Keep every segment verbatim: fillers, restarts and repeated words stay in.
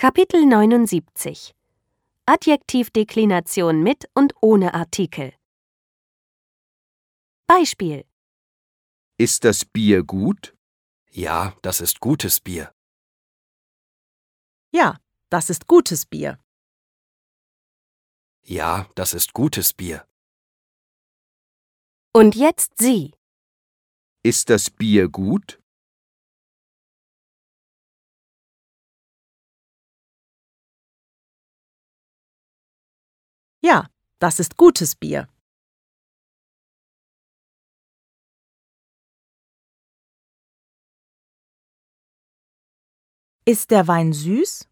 Kapitel neunundsiebzig. Adjektivdeklination mit und ohne Artikel. Beispiel: Ist das Bier gut? Ja, das ist gutes Bier. Ja, das ist gutes Bier. Ja, das ist gutes Bier. Und jetzt Sie. Ist das Bier gut? Ja, das ist gutes Bier. Ist der Wein süß?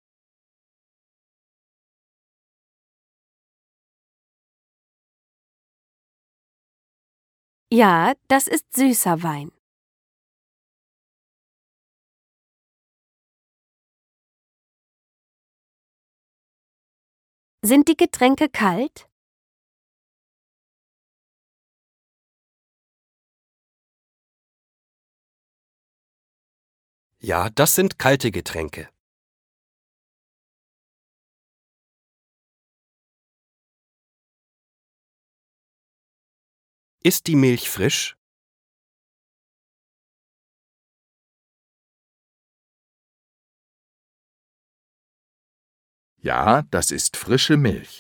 Ja, das ist süßer Wein. Sind die Getränke kalt? Ja, das sind kalte Getränke. Ist die Milch frisch? Ja, das ist frische Milch.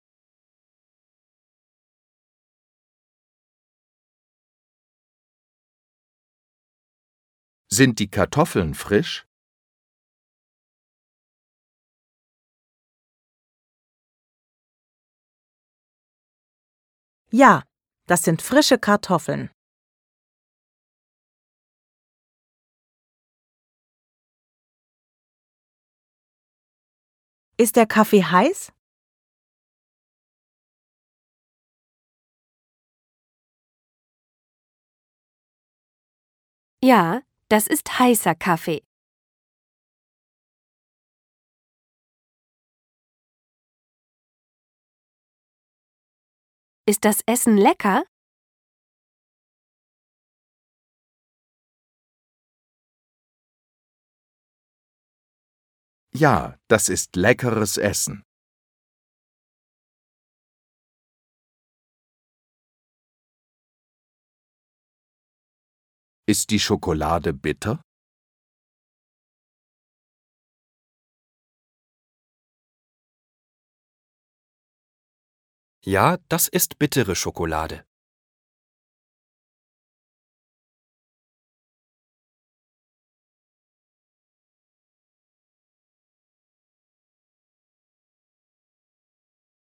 Sind die Kartoffeln frisch? Ja, das sind frische Kartoffeln. Ist der Kaffee heiß? Ja, das ist heißer Kaffee. Ist das Essen lecker? Ja, das ist leckeres Essen. Ist die Schokolade bitter? Ja, das ist bittere Schokolade.